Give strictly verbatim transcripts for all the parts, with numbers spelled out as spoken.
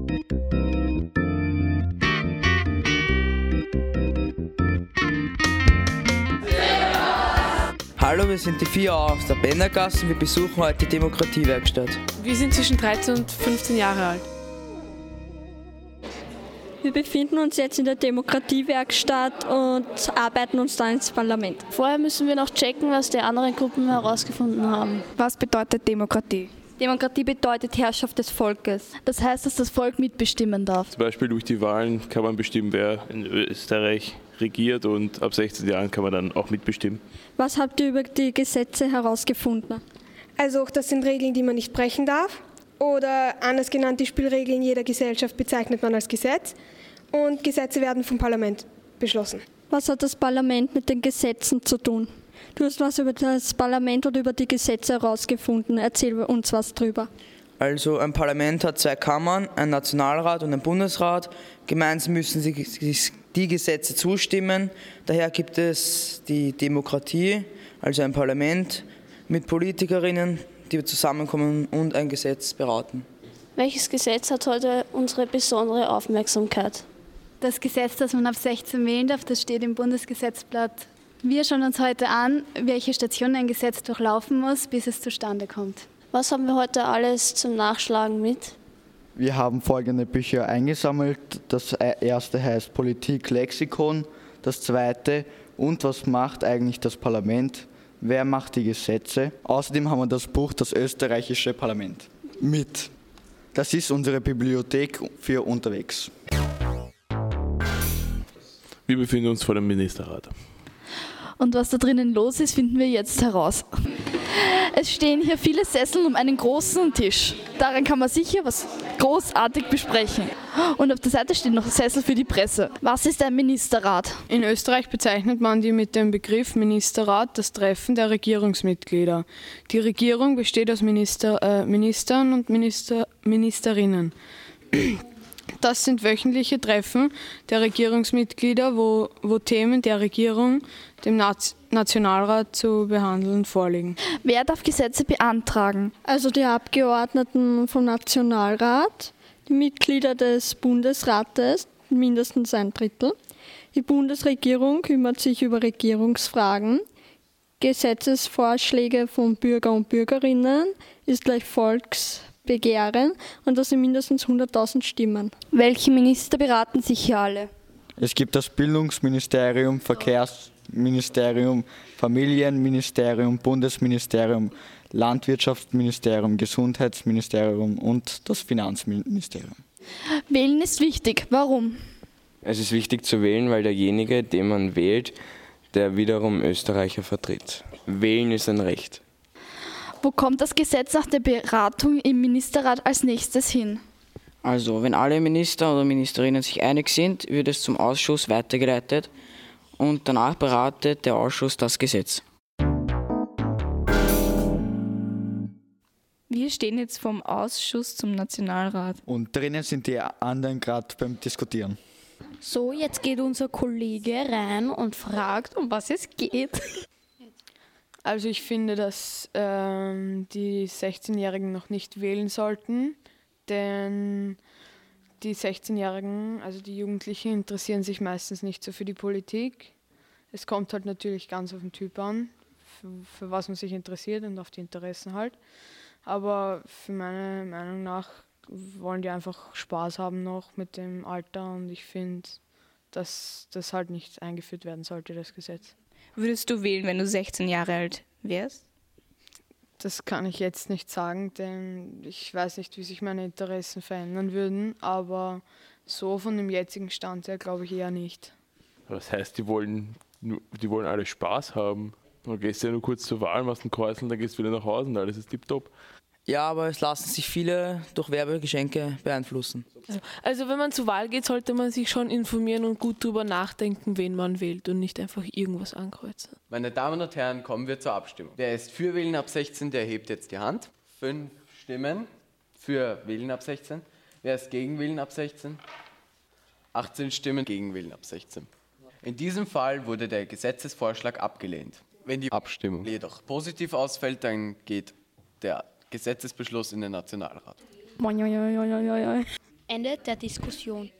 Hallo, wir sind die vier A aus der Bennergasse und wir besuchen heute die Demokratiewerkstatt. Wir sind zwischen dreizehn und fünfzehn Jahre alt. Wir befinden uns jetzt in der Demokratiewerkstatt und arbeiten uns dann ins Parlament. Vorher müssen wir noch checken, was die anderen Gruppen herausgefunden haben. Was bedeutet Demokratie? Demokratie bedeutet Herrschaft des Volkes. Das heißt, dass das Volk mitbestimmen darf. Zum Beispiel durch die Wahlen kann man bestimmen, wer in Österreich regiert, und ab sechzehn Jahren kann man dann auch mitbestimmen. Was habt ihr über die Gesetze herausgefunden? Also das sind Regeln, die man nicht brechen darf. Oder anders genannt, die Spielregeln jeder Gesellschaft bezeichnet man als Gesetz. Und Gesetze werden vom Parlament beschlossen. Was hat das Parlament mit den Gesetzen zu tun? Du hast was über das Parlament oder über die Gesetze herausgefunden. Erzähl uns was drüber. Also ein Parlament hat zwei Kammern, einen Nationalrat und einen Bundesrat. Gemeinsam müssen sie die Gesetze zustimmen. Daher gibt es die Demokratie, also ein Parlament mit Politikerinnen, die zusammenkommen und ein Gesetz beraten. Welches Gesetz hat heute unsere besondere Aufmerksamkeit? Das Gesetz, das man ab sechzehn wählen darf, das steht im Bundesgesetzblatt. Wir schauen uns heute an, welche Stationen ein Gesetz durchlaufen muss, bis es zustande kommt. Was haben wir heute alles zum Nachschlagen mit? Wir haben folgende Bücher eingesammelt. Das erste heißt Politik, Lexikon. Das zweite, und was macht eigentlich das Parlament? Wer macht die Gesetze? Außerdem haben wir das Buch Das österreichische Parlament mit. Das ist unsere Bibliothek für unterwegs. Wir befinden uns vor dem Ministerrat. Und was da drinnen los ist, finden wir jetzt heraus. Es stehen hier viele Sessel um einen großen Tisch. Daran kann man sicher was großartig besprechen. Und auf der Seite steht noch Sessel für die Presse. Was ist ein Ministerrat? In Österreich bezeichnet man die mit dem Begriff Ministerrat das Treffen der Regierungsmitglieder. Die Regierung besteht aus Minister, äh, Ministern und Minister, Ministerinnen. Das sind wöchentliche Treffen der Regierungsmitglieder, wo, wo Themen der Regierung dem Naz- Nationalrat zu behandeln vorliegen. Wer darf Gesetze beantragen? Also die Abgeordneten vom Nationalrat, die Mitglieder des Bundesrates, mindestens ein Drittel. Die Bundesregierung kümmert sich über Regierungsfragen. Gesetzesvorschläge von Bürger und Bürgerinnen ist gleich Volksbegehren und das sind mindestens hunderttausend Stimmen. Welche Minister beraten sich hier alle? Es gibt das Bildungsministerium, Verkehrsministerium, Familienministerium, Bundesministerium, Landwirtschaftsministerium, Gesundheitsministerium und das Finanzministerium. Wählen ist wichtig. Warum? Es ist wichtig zu wählen, weil derjenige, den man wählt, der wiederum Österreicher vertritt. Wählen ist ein Recht. Wo kommt das Gesetz nach der Beratung im Ministerrat als nächstes hin? Also, wenn alle Minister oder Ministerinnen sich einig sind, wird es zum Ausschuss weitergeleitet und danach beratet der Ausschuss das Gesetz. Wir stehen jetzt vom Ausschuss zum Nationalrat. Und drinnen sind die anderen gerade beim Diskutieren. So, jetzt geht unser Kollege rein und fragt, um was es geht. Also ich finde, dass ähm, die sechzehnjährigen noch nicht wählen sollten, denn die sechzehnjährigen, also die Jugendlichen, interessieren sich meistens nicht so für die Politik. Es kommt halt natürlich ganz auf den Typ an, für, für was man sich interessiert und auf die Interessen halt. Aber für meine Meinung nach wollen die einfach Spaß haben noch mit dem Alter und ich finde, dass das halt nicht eingeführt werden sollte, das Gesetz. Würdest du wählen, wenn du sechzehn Jahre alt wärst? Das kann ich jetzt nicht sagen, denn ich weiß nicht, wie sich meine Interessen verändern würden, aber so von dem jetzigen Stand her glaube ich eher nicht. Das heißt, die wollen, die wollen alle Spaß haben. Du gehst ja nur kurz zur Wahl, machst einen Kreuzl, dann gehst du wieder nach Hause und alles ist tipptopp. Ja, aber es lassen sich viele durch Werbegeschenke beeinflussen. Also, also wenn man zur Wahl geht, sollte man sich schon informieren und gut drüber nachdenken, wen man wählt und nicht einfach irgendwas ankreuzen. Meine Damen und Herren, kommen wir zur Abstimmung. Wer ist für Wählen ab sechzehn, der hebt jetzt die Hand. Fünf Stimmen für Wählen ab sechzehn. Wer ist gegen Wählen ab sechzehn? achtzehn Stimmen gegen Wählen ab sechzehn. In diesem Fall wurde der Gesetzesvorschlag abgelehnt. Wenn die Abstimmung jedoch positiv ausfällt, dann geht der Gesetzesbeschluss in den Nationalrat. Ende der Diskussion.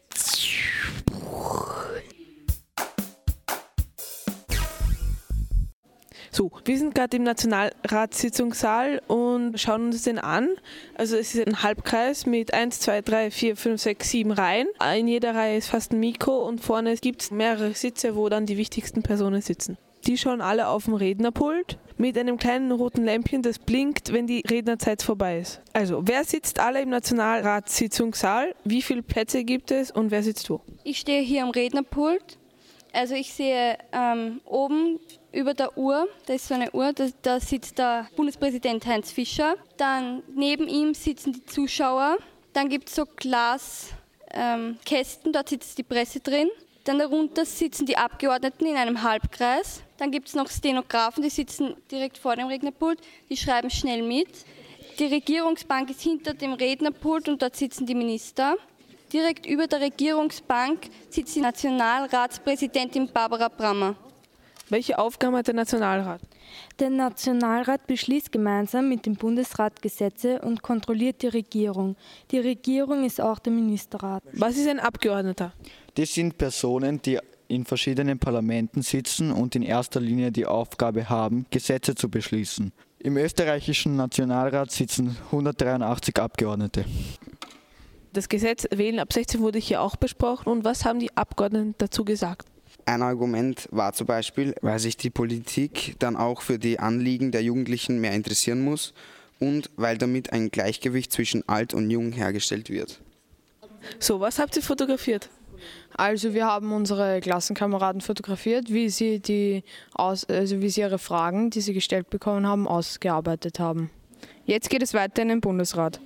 So, wir sind gerade im Nationalratssitzungssaal und schauen uns den an. Also es ist ein Halbkreis mit eins, zwei, drei, vier, fünf, sechs, sieben Reihen. In jeder Reihe ist fast ein Mikro und vorne gibt es mehrere Sitze, wo dann die wichtigsten Personen sitzen. Die schauen alle auf dem Rednerpult mit einem kleinen roten Lämpchen, das blinkt, wenn die Rednerzeit vorbei ist. Also, wer sitzt alle im Nationalratssitzungssaal? Wie viele Plätze gibt es und wer sitzt wo? Ich stehe hier am Rednerpult. Also ich sehe ähm, oben über der Uhr, da ist so eine Uhr, da, da sitzt der Bundespräsident Heinz Fischer. Dann neben ihm sitzen die Zuschauer. Dann gibt es so Glaskästen, ähm, dort sitzt die Presse drin. Dann darunter sitzen die Abgeordneten in einem Halbkreis. Dann gibt es noch Stenografen, die sitzen direkt vor dem Rednerpult, die schreiben schnell mit. Die Regierungsbank ist hinter dem Rednerpult und dort sitzen die Minister. Direkt über der Regierungsbank sitzt die Nationalratspräsidentin Barbara Brammer. Welche Aufgaben hat der Nationalrat? Der Nationalrat beschließt gemeinsam mit dem Bundesrat Gesetze und kontrolliert die Regierung. Die Regierung ist auch der Ministerrat. Was ist ein Abgeordneter? Das sind Personen, die in verschiedenen Parlamenten sitzen und in erster Linie die Aufgabe haben, Gesetze zu beschließen. Im österreichischen Nationalrat sitzen hundertdreiundachtzig Abgeordnete. Das Gesetz Wählen ab sechzehn wurde hier auch besprochen. Und was haben die Abgeordneten dazu gesagt? Ein Argument war zum Beispiel, weil sich die Politik dann auch für die Anliegen der Jugendlichen mehr interessieren muss und weil damit ein Gleichgewicht zwischen alt und jung hergestellt wird. So, was habt ihr fotografiert? Also wir haben unsere Klassenkameraden fotografiert, wie sie, die aus, also wie sie ihre Fragen, die sie gestellt bekommen haben, ausgearbeitet haben. Jetzt geht es weiter in den Bundesrat.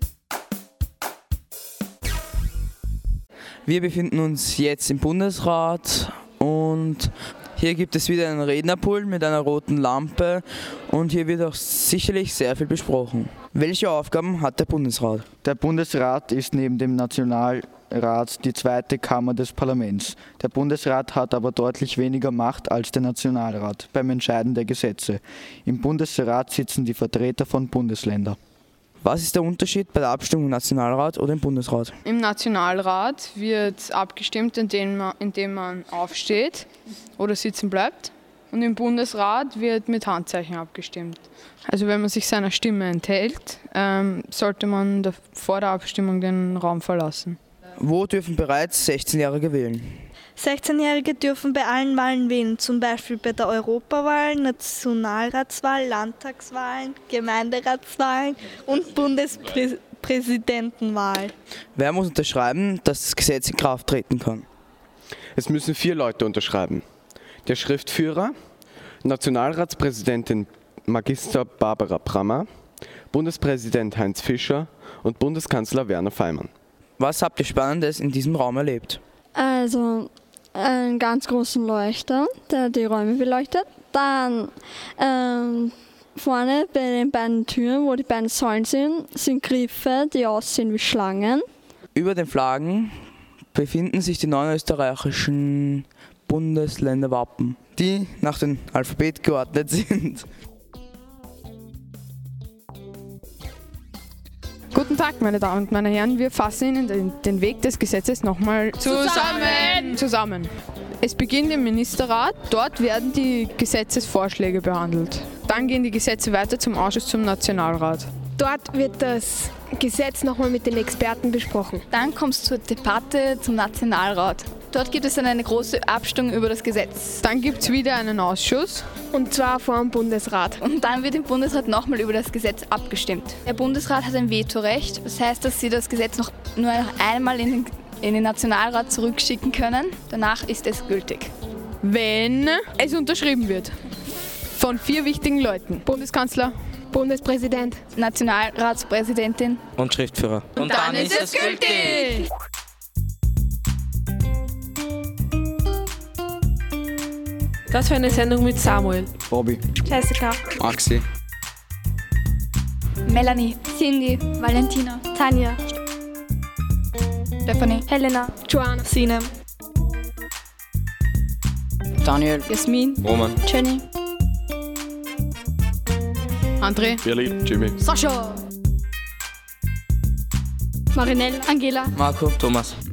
Wir befinden uns jetzt im Bundesrat und hier gibt es wieder einen Rednerpult mit einer roten Lampe und hier wird auch sicherlich sehr viel besprochen. Welche Aufgaben hat der Bundesrat? Der Bundesrat ist neben dem Nationalrat die zweite Kammer des Parlaments. Der Bundesrat hat aber deutlich weniger Macht als der Nationalrat beim Entscheiden der Gesetze. Im Bundesrat sitzen die Vertreter von Bundesländern. Was ist der Unterschied bei der Abstimmung im Nationalrat oder im Bundesrat? Im Nationalrat wird abgestimmt, indem man, indem man aufsteht oder sitzen bleibt. Und im Bundesrat wird mit Handzeichen abgestimmt. Also wenn man sich seiner Stimme enthält, ähm, sollte man der, vor der Abstimmung den Raum verlassen. Wo dürfen bereits sechzehnjährige wählen? sechzehnjährige dürfen bei allen Wahlen wählen, zum Beispiel bei der Europawahl, Nationalratswahl, Landtagswahlen, Gemeinderatswahlen und Bundespräsidentenwahl. Wer muss unterschreiben, dass das Gesetz in Kraft treten kann? Es müssen vier Leute unterschreiben. Der Schriftführer, Nationalratspräsidentin Magister Barbara Brammer, Bundespräsident Heinz Fischer und Bundeskanzler Werner Faymann. Was habt ihr Spannendes in diesem Raum erlebt? Also einen ganz großen Leuchter, der die Räume beleuchtet. Dann ähm, vorne bei den beiden Türen, wo die beiden Säulen sind, sind Griffe, die aussehen wie Schlangen. Über den Flaggen befinden sich die neun österreichischen Bundesländerwappen, die nach dem Alphabet geordnet sind. Guten Tag, meine Damen und meine Herren. Wir fassen Ihnen den, den Weg des Gesetzes nochmal zusammen. zusammen. Es beginnt im Ministerrat. Dort werden die Gesetzesvorschläge behandelt. Dann gehen die Gesetze weiter zum Ausschuss zum Nationalrat. Dort wird das Gesetz nochmal mit den Experten besprochen. Dann kommt es zur Debatte zum Nationalrat. Dort gibt es dann eine große Abstimmung über das Gesetz. Dann gibt es wieder einen Ausschuss. Und zwar vor dem Bundesrat. Und dann wird im Bundesrat nochmal über das Gesetz abgestimmt. Der Bundesrat hat ein Vetorecht. Das heißt, dass sie das Gesetz noch nur einmal in den, in den Nationalrat zurückschicken können. Danach ist es gültig. Wenn es unterschrieben wird. Von vier wichtigen Leuten. Bundeskanzler, Bundespräsident, Nationalratspräsidentin und Schriftführer. Und, und dann, dann ist es gültig! Das war eine Sendung mit Samuel, Bobby, Jessica, Maxi, Melanie, Cindy, Valentina, Tanja, Stephanie, Helena, Joanna, Sinem, Daniel, Jasmin, Roman, Jenny, André, Birli, Jimmy, Sascha. Marinelle, Angela, Marco, Thomas.